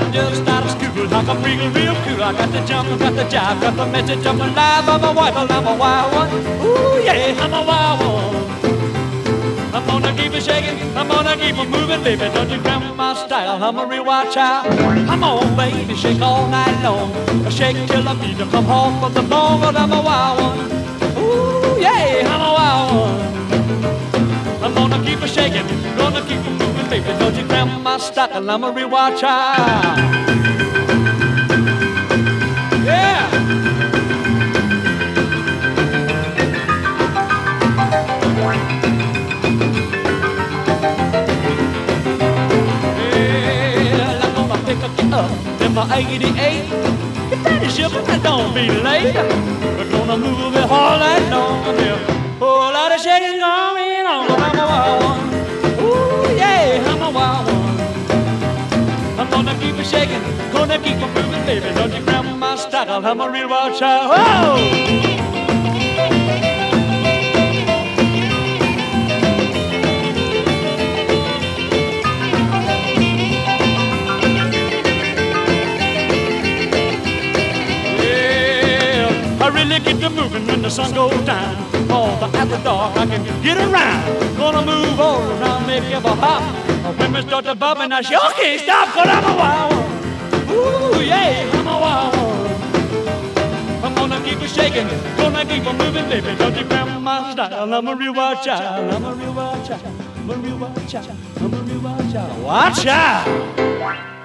I'm just out of school, like I'm real cool. I got the jump, got the jive, got the message of my life. I'm a wild one, I'm a wild one. Ooh yeah, I'm a wild one. I'm gonna keep it shaking, I'm gonna keep it moving, baby. Don't you cramp my style, I'm a real wild child. Come on, baby, shake all night long. Shake till I beat to come home from the bone, but I'm a wild one. Ooh, yeah, I'm a wild one. I'm gonna keep it shaking, gonna keep it moving, baby. Don't you cramp my style, I'm a real wild child. Yeah. Up in my 88, get ready, shipper, and don't be late. We're gonna move it all night long. There's a whole lot of shaking going on, but I'm a wild one. Ooh, yeah, I'm a wild one. I'm gonna keep it shaking, gonna keep it moving, baby. Don't you grab my style, I'm a real wild child. Whoa! I really get to moving when the sun goes down. Although after dark I can get around. Gonna move all around, make it a hop. When we start to bump and I sure can't stop, 'cause I'm a wild one. Ooh yeah, I'm a wild one. I'm gonna keep it shaking, gonna keep it moving, baby. Don't you grab my style? I'm a real wild child. I'm a real wild child. I'm a real wild child. I'm a real wild child. Wild child.